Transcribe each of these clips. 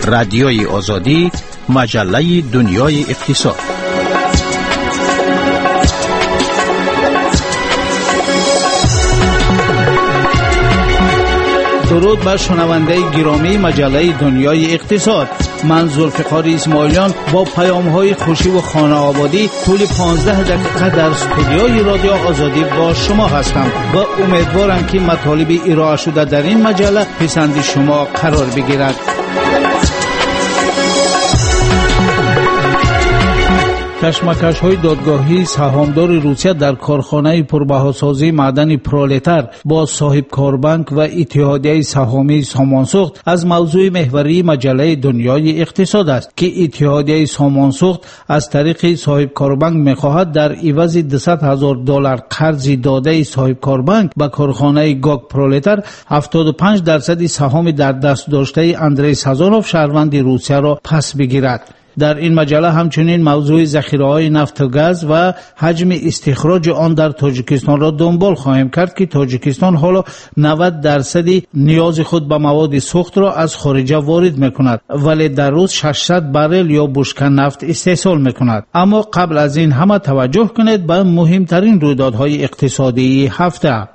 رادیوی آزادی، مجله دنیای اقتصاد. درود بر شنونده گرامی مجله دنیای اقتصاد. من ذوالفقار اسماعیلیان با پیام‌های خوشی و خانه آبادی طول 15 دقیقه در استودیوی رادیو آزادی با شما هستم و امیدوارم که مطالب ارائه شده در این مجله پسند شما قرار بگیرد. کشمکش‌های دادگاهی سهامدار روسیه در کارخانه پربهاسازی معدن پرولتار با صاحب کاربانک و اتحادیه سهامی سامانسوخت از موضوع محوری مجله دنیای اقتصاد است که اتحادیه سامانسوخت از طریق صاحب کاربانک می‌خواهد در عوض $200,000 قرض داده صاحب کاربانک به کارخانه گاگ پرولتار 75% سهام در دست داشته اندری سازانوف شهروند روسیه را پس بگیرد. در این مجله همچنین موضوع ذخیره‌های نفت و گاز و حجم استخراج آن در تاجیکستان را دنبال خواهیم کرد که تاجیکستان حالا 90% نیاز خود به مواد سوخت را از خارج وارد می‌کند ولی در روز 600 بارل یا بشکه نفت استحصال می‌کند. اما قبل از این همه توجه کنید به مهمترین رویدادهای اقتصادی هفته.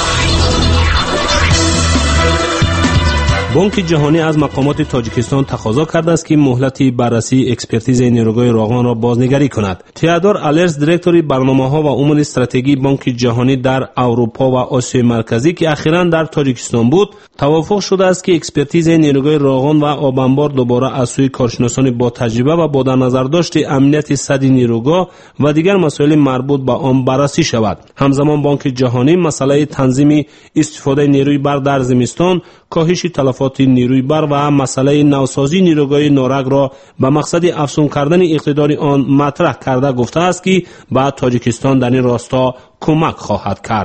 بانک جهانی از مقامات تاجیکستان تقاضا کرده است که مهلت بررسی اکسپرتیز نیروگاه راغان را بازنگری کند. تئودور آلرز، دیرکتور برنامه‌ها و امور استراتژی بانک جهانی در اروپا و آسیای مرکزی که اخیراً در تاجیکستان بود، توافق شده است که اکسپرتیز نیروگاه راغان و آب انبار دوباره از سوی کارشناسان با تجربه و با در نظر داشت امنیت سد نیروگاه و دیگر مسائل مربوط به آن بررسی شود. همزمان بانک جهانی مسئله تنظیم استفاده نیروی برق در زمستان، کاهش تلفات نیروی برق و مسئله نوسازی نیروگاه نارنگ را به مقصد افزون کردن اقتدار آن مطرح کرده گفته است که به تاجیکستان در این راستا کمک خواهد کرد.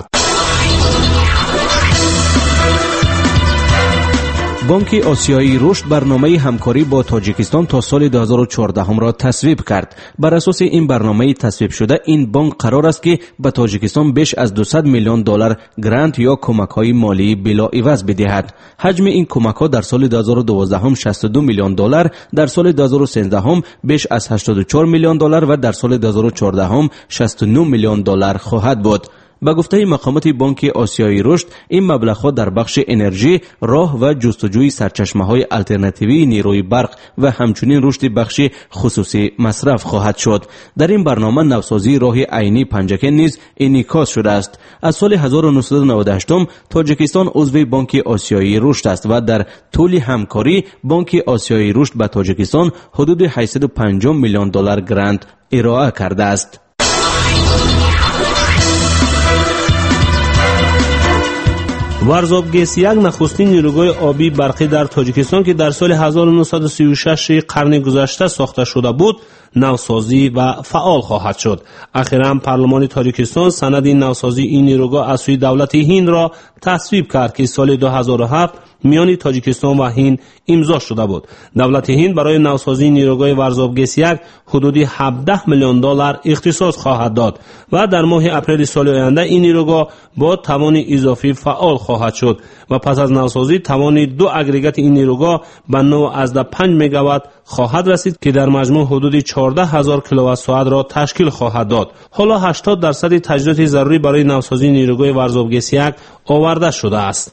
بانک آسیایی رشد برنامه همکاری با تاجیکستان تا سال 2014 را تصویب کرد. بر اساس این برنامه تصویب شده، این بانک قرار است که به تاجیکستان بیش از $200 میلیون گرانت یا کمک‌های مالی بلا عوض بدهد. حجم این کمک‌ها در سال 2012 $62 میلیون، در سال 2013 بیش از $84 میلیون و در سال 2014 $69 میلیون خواهد بود. با گفته مقامات بانک آسیایی رشد، این مبلغ‌ها در بخش انرژی، راه و جستجوی سرچشمه‌های الترناتیوی نیروی برق و همچنین رشد بخش خصوصی مصرف خواهد شد. در این برنامه نوسازی راه عینی پنجکن نیز انعکاس شده است. از سال 1998 تاجیکستان عضو بانک آسیایی رشد است و در طول همکاری بانک آسیایی رشد به تاجیکستان حدود $850 میلیون گرانت ارائه کرده است. ورزابگیس، یک نخستین نیروگاه آبی برقی در تاجیکستان که در سال 1936 قرن گذشته ساخته شده بود، نوسازی و فعال خواهد شد. اخیراً پارلمان تاجیکستان سند نوسازی این نیروگاه از سوی دولت هند را تصویب کرد که سال 2007 میان تاجیکستان و هند امضا شده بود. دولت هند برای نوسازی نیروگاه ورزابگیس 1 حدود $17 میلیون اختصاص خواهد داد و در ماه اپریل سال آینده این نیروگاه با توان اضافی فعال خواهد شد و پس از نوسازی توان 2 اگریگات این نیروگاه به 9.5 مگاوات خواهد رسید که در مجموع حدود 14,000 کیلووات ساعت را تشکیل خواهد داد. حالا 80% تجهیزات ضروری برای نوسازی نیروگاه ورزابگیس 1 آورده شده است.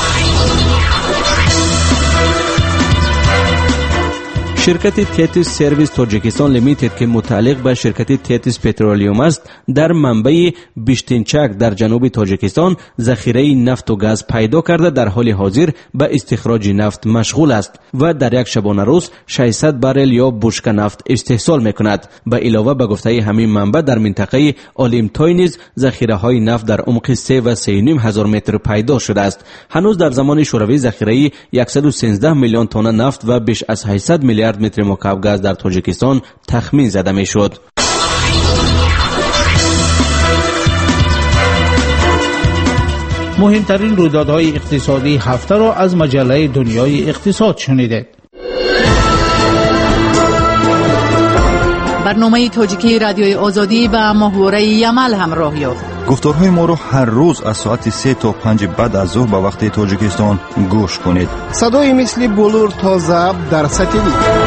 شرکت تیتیس سرویس تاجیکستان لیمیتد که متعلق به شرکت تیتیس پترولیوم است، در منبع بیشتینچک در جنوب تاجیکستان ذخیره نفت و گاز پیدا کرده در حال حاضر به استخراج نفت مشغول است و در یک شبانه روز 600 بارل یا بشکه نفت استحصال میکند. به علاوه به گفته همین منبع در منطقه آلیمتای نیز ذخیره های نفت در عمق 3 و 3.5 هزار متر پیدا شده است. هنوز در زمان شوروی ذخیره 113 میلیون تن نفت و بیش از 800 میلیارد متر مکعب گاز در تاجیکستان تخمین زده میشد. مهمترین رویدادهای اقتصادی هفته را از مجله دنیای اقتصاد شنیدید. برنامه تاجیکی رادیوی آزادی با محوره یمل همراه یافت. گفتارهای ما رو هر روز از ساعت 3 تا 5 بعد از ظهر به وقت تاجیکستان گوش کنید. صدای مثل بلور تا ضبط در ستیلی.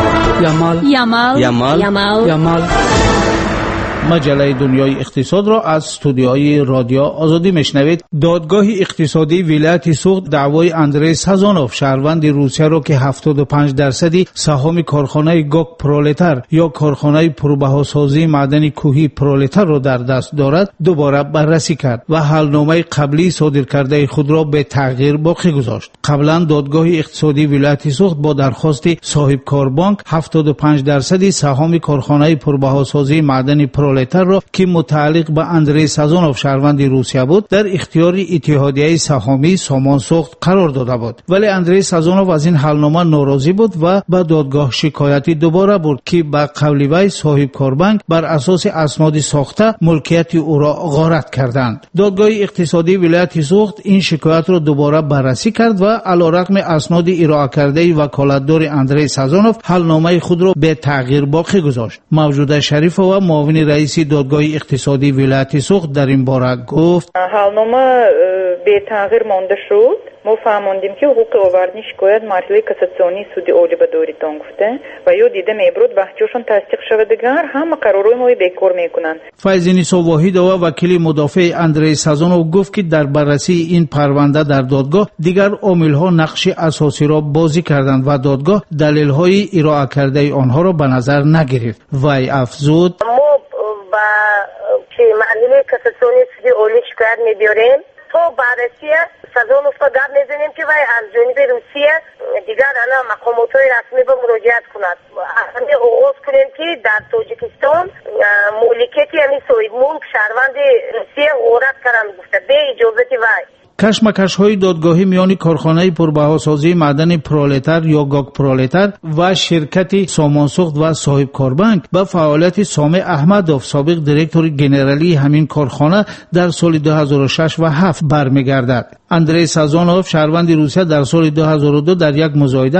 یمال مجله دنیای اقتصاد را از استودیوهای رادیو آزادی میشنوید. دادگاه اقتصادی ولایت سوخت دعوای اندری سازانوف شهروند روسیه را که 75% سهام کارخانه گوک پرولتر یا کارخانه پربهاسازی معدن کوهی پرولتر را در دست دارد دوباره بررسی کرد و حلنامه قبلی صادر کرده خود را به تغییر باقی گذاشت. قبلا دادگاه اقتصادی ولایت سوخت با درخواست صاحب کار بانک 75% سهام کارخانه پربهاسازی معدن پرولتر را که متعلق به اندری سازانوف شهروند روسیه بود در اختیار اتحادیه سهامی سامان سوخت قرار داده بود، ولی اندری سازانوف از این حلنامه ناراضی بود و به دادگاه شکایتی دوباره برد که به قول وی صاحب کار بانک بر اساس اسناد ساخته ملکیت او را غارت کردند. دادگاه اقتصادی ولایت سوخت این شکایت را دوباره بررسی کرد و علیرغم اسناد ارائه کرده وکالتدار اندری سازانوف حلنامه خود را به تغییر باقی گذاشت. موجوده شریف و معاون رئیس دادگاه اقتصادی ولایت سوخت در این باره گفت حلنامه به تغییر مانده شد. ما فهمیدیم که حقوق آوردنی شکایت مرحله کاساسیونی سود عالی به داوریتان گفته و یا دیده میبرد بحثشون تصدیق شود دیگر همه قرارهای ما بیکار میکنند. فایزنیسا واحد و وکیل مدافع اندری سازانوف گفت که در بررسی این پرونده در دادگاه دیگر عامل‌ها نقش اساسی را بازی کردند و دادگاه دلیل‌های ارائه کرده آنها را به نظر نگرفت. وی افزود که مرحله کاساسیونی سود عالی شکایت می‌داریم تو بررسی سازانوف را گپ میزنیم که وی از جانب روسیه دیگر الان مقامات‌های رسمی به مراجعت کند. همه آغاز کنیم که در تاجیکستان مالکیتی همین صاحب ملک شهروند روسیه غارت کردن گفته به اجازه وی. کشمکش‌های دادگاهی میان کارخانه پربهاسازی معدن پرولتر یا گوک پرولتر و شرکت سامانسوخت و صاحب کار بانک به فعالیت سامع احمدوف سابق دیرکتور گنرالی همین کارخانه در سال 2006 و 2007 برمیگردد. اندری سازانوف شهروند روسیه در سال 2002 در یک مزایده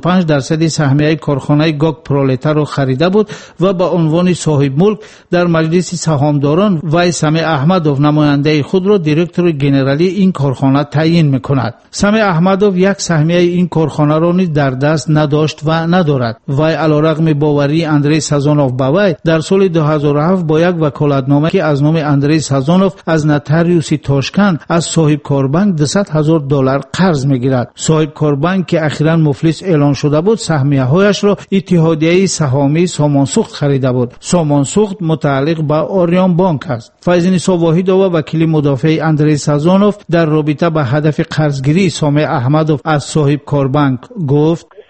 75% سهمیه کارخانه گوک پرولتر را خریده بود و به عنوان صاحب ملک در مجلس سهامداران وی سامع احمدوف نماینده خود را دیرکتور گنرالی این کارخانه تعیین میکند. سامع احمدوف یک سهمیه این کارخانه را نیز در دست نداشت و ندارد. وی علیرغم باوری اندری سازانوف به وی در سال 2007 با یک وکالتنامه که از نام اندری سازانوف از نوتاریوس تاشکند از صاحب کار بانک $200,000 قرض میگیرد. صاحب کار بانک که اخیراً مفلس اعلان شده بود سهمیه هایش را اتحادیه سهامی سامانسوخت خریده بود. سامانسوخت متعلق به آریان بانک است. فایزنیسا واحد و وکیل مدافع اندری سازانوف در رابطه به هدف قرضگیری سامع احمدوف از صاحب کار بانک گفت $200,000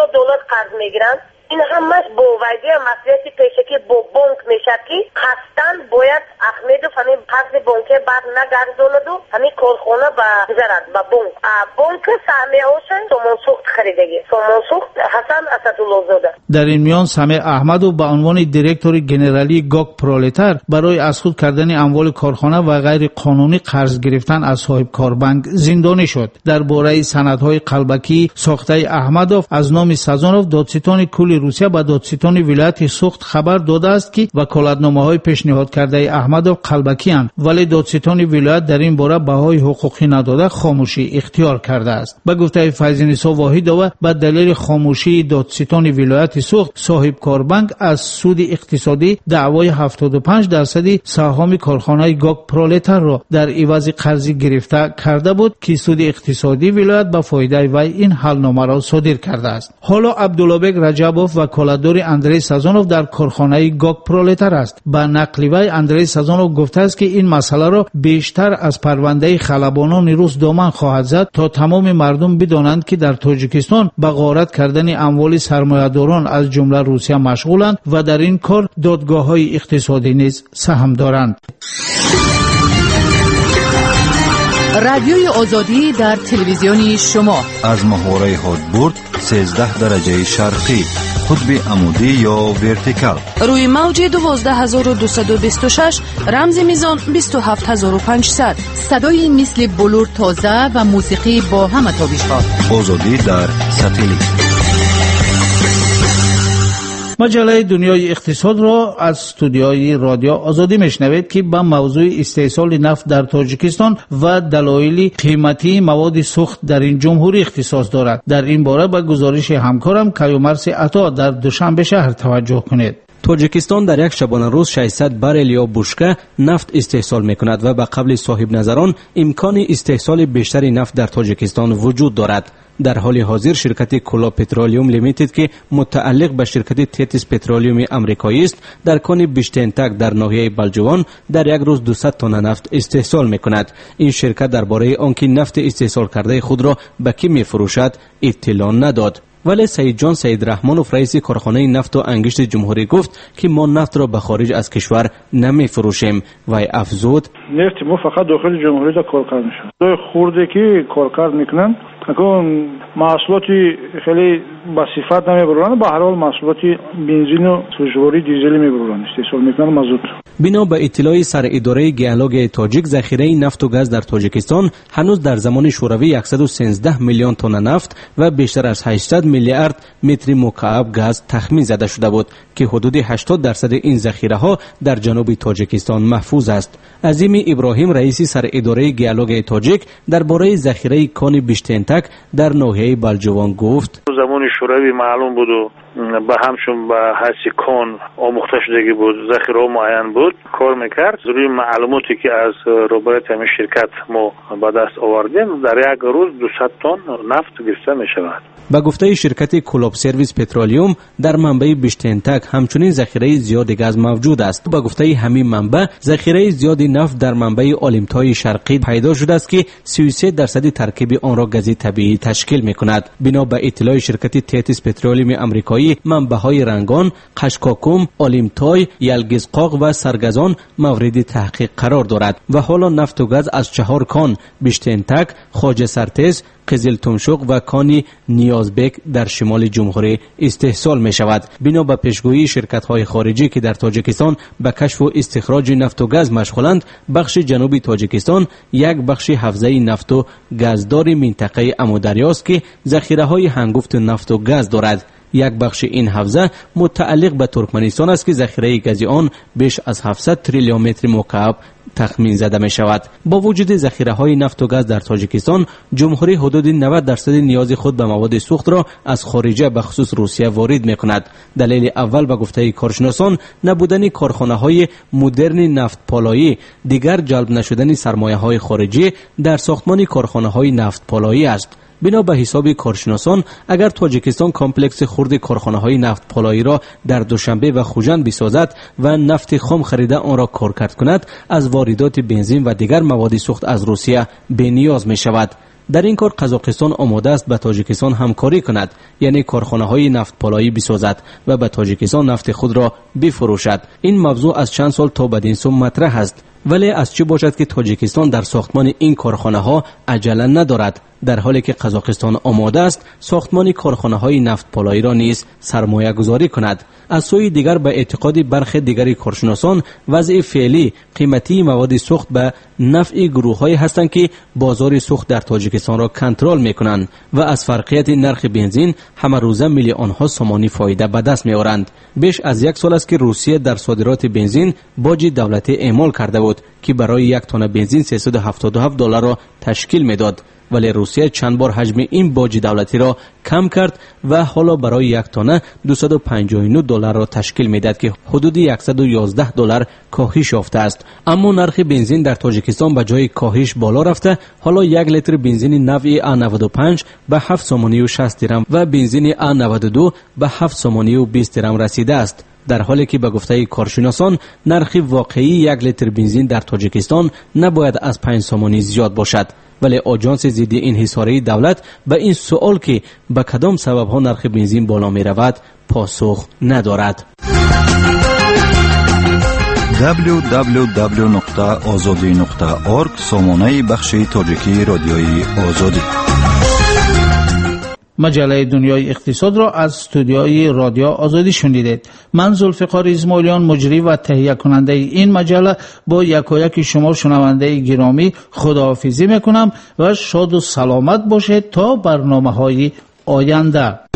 قرض میگیرن. این همش با وضعیت مسئولیت پیشکی با بانک میشه که قصداً باید احمدوف همین قرض بانکی بعد نگرداند و همین کارخانه بگذارد به بانک. بانک سهمیه هاشون سامانسوخت خریدگی. سامانسوخت حسن اسدالله زاده. در این میان سامع احمدوف به عنوان دیرکتور گنرالی گوک پرولتر برای از خود کردن اموال کارخانه و غیر قانونی قرض گرفتن از صاحب کار بانک زندانی شد. درباره سندهای قلبکی ساخته احمدوف از نام سازانوف دادستان کل روسیه به دادستان ولایت سوخت خبر داده است که وکالتنامه‌های پیشنهاد کرده احمدوف قلبکی اند، ولی دادستان ولایت در این باره بهای حقوقی نداده خاموشی اختیار کرده است. به گفته فایزنیسا واحد و به دلیل خاموشی دادستان ولایت سوخت صاحب کار بانک از سود اقتصادی دعوای 75% سهام کارخانه گوک پرولتر را در عوض قرضی گرفته کرده بود که سود اقتصادی ولایت به فایده وی این حلنامه را صادر کرده است. حالا عبداللهبک رجبوف وکالتدار اندری سازانوف در کارخانه گوک پرولتر است. به نقل وی اندری سازانوف گفته است که این مسئله را بیشتر از پرونده خلبانان روس دامن خواهد زد تا تمام مردم بدانند که در تاجیکستان به غارت کردن اموال سرمایه‌داران از جمله روسیه مشغولند و در این کار دادگاه‌های اقتصادی نیز سهم دارند. رادیوی آزادی در تلویزیونی شما از محوره هادبورد 13 درجه شرقی قطب عمودی یا ورتیکال روی موج 12226 رمز میزان 27500 صدای مثل بلور تازه و موسیقی با همه تابش‌ها. آزادی در ساتلیت. مجله دنیای اقتصاد را از استودیوی رادیو آزادی میشنوید که به موضوع استحصال نفت در تاجیکستان و دلایل قیمتی مواد سوخت در این جمهوری اختصاص دارد. در این باره به گزارش همکارم کیومرث عطا در دوشنبه شهر توجه کنید. تاجیکستان در یک شبانه روز 600 برل یا بشکه نفت استحصال میکند و به قول صاحب نظران امکان استحصال بیشتری نفت در تاجیکستان وجود دارد. در حال حاضر شرکت کولا پترولیوم لیمیتد که متعلق به شرکت تیتیس پترولیوم امریکایی است در کان بیشتینتک در ناحیه بلجوان در یک روز 200 تن نفت استحصال میکند. این شرکت درباره آنکه نفت استحصال کرده خود را به کی میفروشد اطلاع نداد. ولی سید جان سید رحمانوف رئیس کارخانه نفت و انگشت جمهوری گفت که ما نفت را به خارج از کشور نمی فروشیم و افزود نفت ما فقط داخل جمهوری را کار کار میشه. دو خورده که کار میکنن اون محصولاتی خیلی با صفت نمیبرن، به هر حال محصولاتی بنزین و سوژواری دیزل میبرن استحصال میکنن مازوت. بنا به اطلاع سر اداره گیالوگ تاجیک ذخیره نفت و گاز در تاجیکستان هنوز در زمان شوروی 113 میلیون تن نفت و بیشتر از 800 میلیارد متر مکعب گاز تخمین زده شده بود که حدود 80% این ذخیره ها در جنوب تاجیکستان محفوظ است. عظیم ابراهیم رئیس سر اداره گیالوگ تاجیک درباره ذخیره کان بیشتینتک در ناحیه بلجوان گفت زمان شوروی معلوم بود و به همشون به حیث کان آموخته شدگی بود، ذخیره معین بود، کار میکرد. روی معلوماتی که از روبایت همین شرکت ما به دست آوردیم در یک روز 200 تن نفت گرفته میشود. به گفته شرکت کلوب سرویس پترولیوم در منبع بیشتینتک همچنین ذخیره زیاد گاز موجود است. به گفته همین منبع ذخیره زیاد نفت در منبع آلیمتای شرقی پیدا شده است که 33% ترکیب آن را گاز طبیعی تشکیل میکند. بنا به اطلاع شرکت تیتیس پترولیوم امریکایی منبع‌های رنگان، قشقاکم، آلیمتای، یلگزقاق و سرگزان مورد تحقیق قرار دارد و حالا نفت و گاز از 4 کان بیشتینتک، خواجه سرتیز، قزل تمشق و کان نیازبک در شمال جمهوری استحصال می شود. بنا به پیشگویی شرکت های خارجی که در تاجیکستان به کشف و استخراج نفت و گاز مشغولند، بخش جنوبی تاجیکستان یک بخش حوزه نفت و گازدار منطقه امودریاست که ذخیره های هنگفت نفت و گاز دارد. یک بخش این حوزه متعلق به ترکمنستان است که ذخیره گازی آن بیش از 700 تریلیون متر مکعب تخمین زده می شود. با وجود ذخیره های نفت و گاز در تاجیکستان، جمهوری حدود 90% نیاز خود به مواد سوخت را از خارجه به خصوص روسیه وارد می کند. دلیل اول به گفته کارشناسان نبودن کارخانه های مدرن نفت پالایی، دیگر جلب نشدن سرمایه های خارجی در ساختمان کارخانه های نفت پالایی است. بنا به حساب کارشناسان اگر تاجیکستان کمپلکس خرد کارخانه های نفت پالایی را در دوشنبه و خوجند بسازد و نفت خام خریده آن را کارکرد کند، از واردات بنزین و دیگر مواد سوخت از روسیه بی‌نیاز می شود. در این کار قزاقستان آماده است به تاجیکستان همکاری کند، یعنی کارخانه های نفت پالایی بسازد و به تاجیکستان نفت خود را بفروشد. این موضوع از چند سال تا بدین سو مطرح است، ولی از چه باشد که تاجیکستان در ساختمان این کارخانه ها عجله ندارد، در حالی که قزاقستان آماده است ساختمان کارخانه های نفت پالایی را نیز سرمایه گذاری کند. از سوی دیگر به اعتقاد برخی دیگری کارشناسان وضع فعلی قیمتی مواد سوخت به نفع گروه هایی هستند که بازار سوخت در تاجیکستان را کنترل می کنند و از فرقیت نرخ بنزین همه روزه میلیون ها سومانی فایده به دست می آورند. بیش از 1 سال است که روسیه در صادرات بنزین باج دولتی اعمال کرده بود که برای 1 تن بنزین $377 را تشکیل میداد، ولی روسیه چند بار حجم این باج دولتی را کم کرد و حالا برای 1 تن $259 را تشکیل میدهد که حدود $111 کاهش یافته است. اما نرخ بنزین در تاجیکستان به جای کاهش بالا رفته، حالا 1 لیتر بنزین نوع A95 به 7 سومانی و 60 درم و بنزین A92 به 7 سومانی و 20 درم رسیده است، در حالی که به گفته کارشناسان نرخ واقعی 1 لیتر بنزین در تاجیکستان نباید از 5 سومانی زیاد باشد. ولی آژانس ضد انحصاری دولت به این سوال که به کدام سبب ها نرخ بنزین بالا می رود پاسخ ندارد. www.azadi.org سامانه بخش تاجیکی رادیوی آزادی. مجله دنیای اقتصاد را از استودیوی رادیو آزادی شنیدید. من ذوالفقار اسماعیلیان مجری و تهیه کننده این مجله با یکایک شما شنونده گرامی خداحافظی میکنم و شاد و سلامت باشید تا برنامه‌های آینده.